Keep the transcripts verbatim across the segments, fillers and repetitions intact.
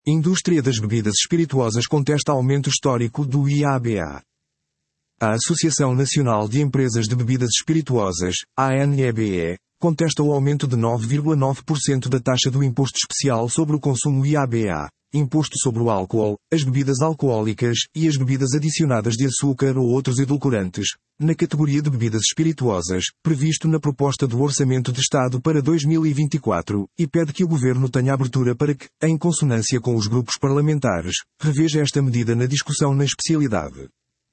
Indústria das bebidas espirituosas contesta aumento histórico do I A B A. A Associação Nacional de Empresas de Bebidas Espirituosas, A N E B E, contesta o aumento de nove vírgula nove por cento da taxa do Imposto Especial sobre o Consumo I A B A, Imposto sobre o Álcool, as bebidas alcoólicas e as bebidas adicionadas de açúcar ou outros edulcorantes, na categoria de bebidas espirituosas, previsto na proposta do Orçamento de Estado para dois mil e vinte e quatro, e pede que o Governo tenha abertura para que, em consonância com os grupos parlamentares, reveja esta medida na discussão na especialidade.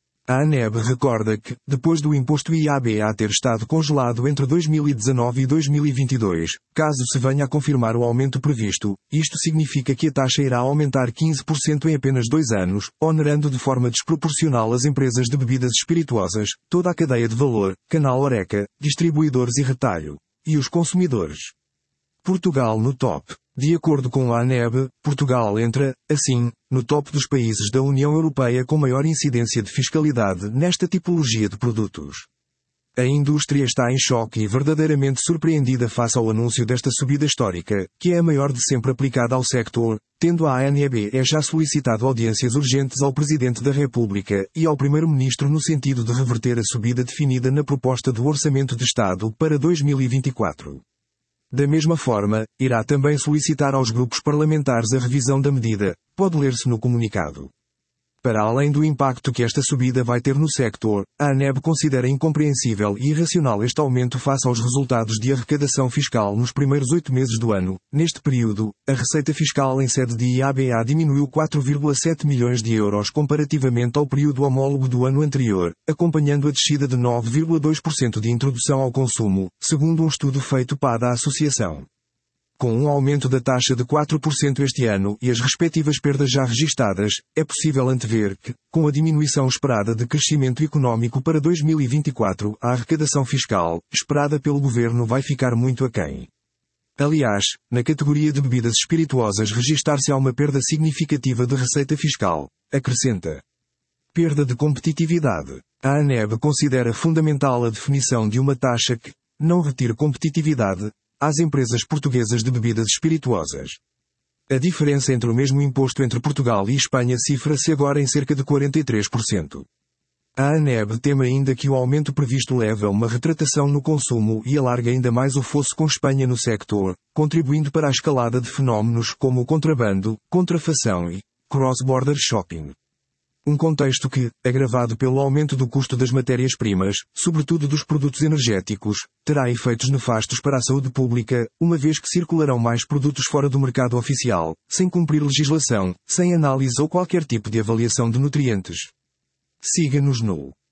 A ANEB recorda que, depois do imposto I A B A ter estado congelado entre dois mil e dezanove e dois mil e vinte e dois, caso se venha a confirmar o aumento previsto, isto significa que a taxa irá aumentar quinze por cento em apenas dois anos, onerando de forma desproporcional as empresas de bebidas espirituosas, toda a cadeia de valor, canal Horeca, distribuidores e retalho, e os consumidores. Portugal no top. De acordo com a ANEB, Portugal entra, assim, no top dos países da União Europeia com maior incidência de fiscalidade nesta tipologia de produtos. A indústria está em choque e verdadeiramente surpreendida face ao anúncio desta subida histórica, que é a maior de sempre aplicada ao sector, tendo a ANEB já solicitado audiências urgentes ao Presidente da República e ao Primeiro-Ministro no sentido de reverter a subida definida na proposta do Orçamento de Estado para dois mil e vinte e quatro. Da mesma forma, irá também solicitar aos grupos parlamentares a revisão da medida, pode ler-se no comunicado. Para além do impacto que esta subida vai ter no sector, a ANEB considera incompreensível e irracional este aumento face aos resultados de arrecadação fiscal nos primeiros oito meses do ano. Neste período, a receita fiscal em sede de I A B A diminuiu quatro vírgula sete milhões de euros comparativamente ao período homólogo do ano anterior, acompanhando a descida de nove vírgula dois por cento de introdução ao consumo, segundo um estudo feito para a associação. Com um aumento da taxa de quatro por cento este ano e as respectivas perdas já registadas, é possível antever que, com a diminuição esperada de crescimento económico para dois mil e vinte e quatro, a arrecadação fiscal, esperada pelo Governo, vai ficar muito aquém. Aliás, na categoria de bebidas espirituosas registar-se-á uma perda significativa de receita fiscal, acrescenta. Perda de competitividade. A ANEB considera fundamental a definição de uma taxa que não retire competitividade às empresas portuguesas de bebidas espirituosas. A diferença entre o mesmo imposto entre Portugal e Espanha cifra-se agora em cerca de quarenta e três por cento. A ANEB teme ainda que o aumento previsto leve a uma retratação no consumo e alargue ainda mais o fosso com Espanha no sector, contribuindo para a escalada de fenómenos como o contrabando, contrafação e cross-border shopping. Um contexto que, agravado pelo aumento do custo das matérias-primas, sobretudo dos produtos energéticos, terá efeitos nefastos para a saúde pública, uma vez que circularão mais produtos fora do mercado oficial, sem cumprir legislação, sem análise ou qualquer tipo de avaliação de nutrientes. Siga-nos no